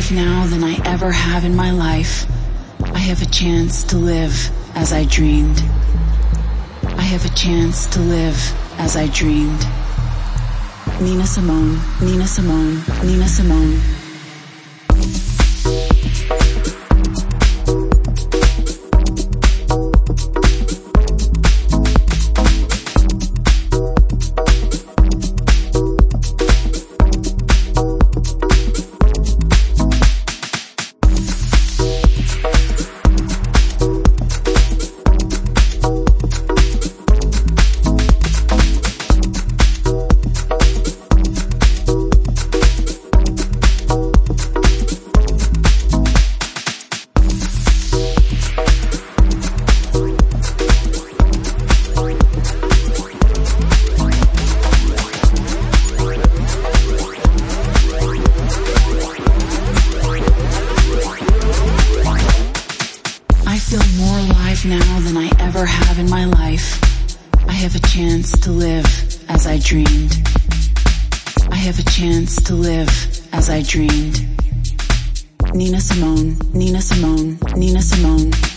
alive now than I ever have in my life. I have a chance to live as I dreamed. I have a chance to live as I dreamed. Nina Simone, Nina Simone, Nina Simone. Now than I ever have in my life. I have a chance to live as I dreamed. I have a chance to live as I dreamed. Nina Simone, Nina Simone, Nina Simone.